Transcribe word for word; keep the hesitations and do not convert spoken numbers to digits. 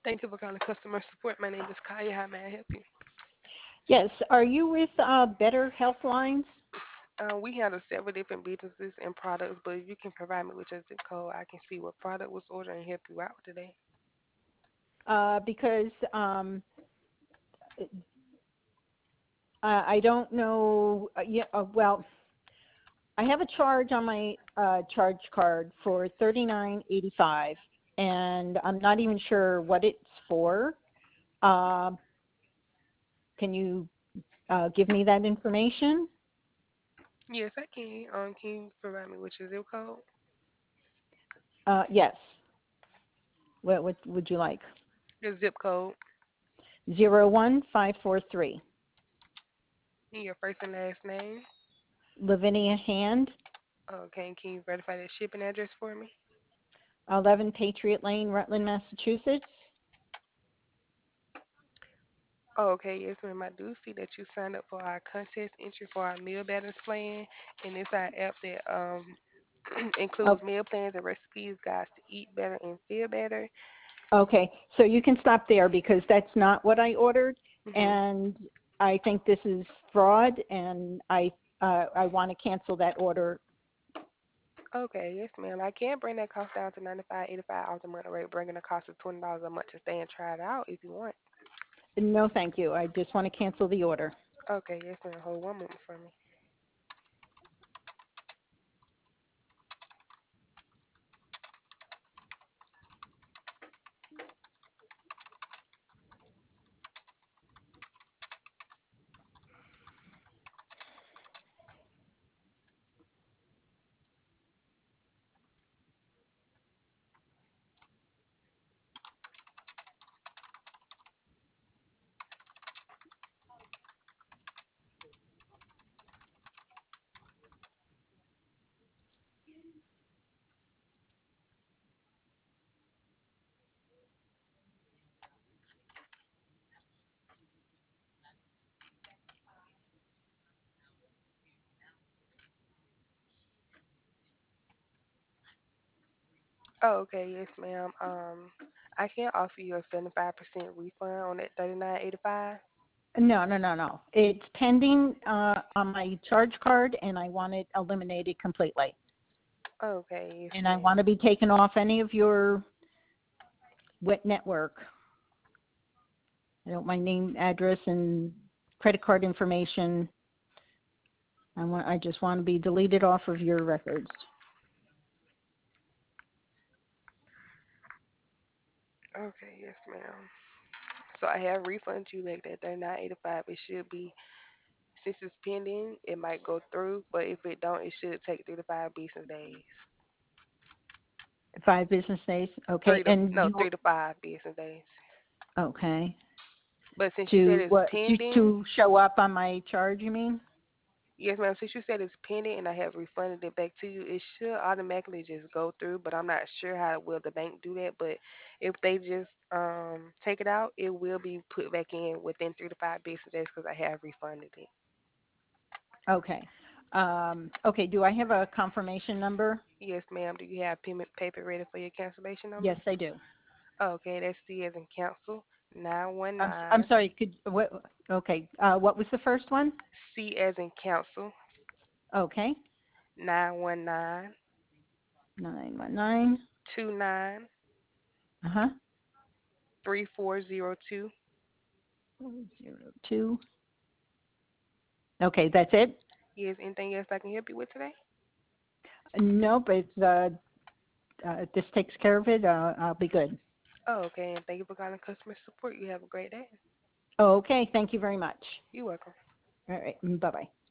Thank you for calling customer support. My name is Kaya. How may I help you? Yes. Are you with uh, Better Health Lines? Uh, we handle several different businesses and products, but if you can provide me with your zip code, I can see what product was ordered and help you out today. Uh, because um, I I don't know. Uh, yeah. Uh, well, I have a charge on my uh, charge card for thirty nine eighty five, and I'm not even sure what it's for. Uh, can you uh, give me that information? Yes, I can. Um, can you provide me with your zip code? Uh, yes. What, what would you like? Your zip code Zero one five four three. and your first and last name. Lavinia Hand, Okay, can you verify that shipping address for me? eleven Patriot Lane, Rutland, Massachusetts. Oh, okay, yes, ma'am. I do see that you signed up for our contest entry for our meal balance plan, and it's our app that um Oh, includes meal plans and recipes, guides to eat better and feel better. okay. So you can stop there because that's not what I ordered, Mhm. and I think this is fraud, and I uh, I want to cancel that order. Okay, yes, ma'am. I can bring that cost down to ninety five, eighty five off the monthly rate, bringing the cost of twenty dollars a month to stay and try it out if you want. No, thank you. I just want to cancel the order. Okay, yes, ma'am. Hold one moment for me. Oh, okay, yes, ma'am. Um, I can offer you a seventy-five percent refund on that thirty-nine eighty-five. No, no, no, no. It's pending uh, on my charge card, and I want it eliminated completely. Okay, yes, And I ma'am. want to be taken off any of your wet network. I don't my name, address, and credit card information. I want. I just want to be deleted off of your records. Okay, yes, ma'am. So I have refunded you like that thirty-nine eighty-five. It should be since it's pending, it might go through, but if it don't, it should take three to five business days. Five business days. Okay. Three to And no, you. three to five business days. Okay. But since you said To it's what? To pending, to show up on my charge? You mean? yes, ma'am. Since you said it's pending and I have refunded it back to you, it should automatically just go through. But I'm not sure how will the bank do that. But if they just um take it out, it will be put back in within three to five business days because I have refunded it. Okay. Um, okay. Do I have a confirmation number? Yes, ma'am. Do you have payment paper ready for your cancellation number? Yes, I do. Okay, that's C as in council nine one I'm s- I'm nine. sorry. Could what? Okay. Uh, what was the first one? C as in council Okay. nine one nine Nine one nine. two nine Uh huh. three four zero two. Zero two. Okay, that's it. Yes, anything else I can help you with today? Nope. It's uh, uh, if this takes care of it. Uh, I'll be good. Oh, okay, and thank you for calling customer support. You have a great day. Okay. Thank you very much. You're welcome. All right. Bye bye.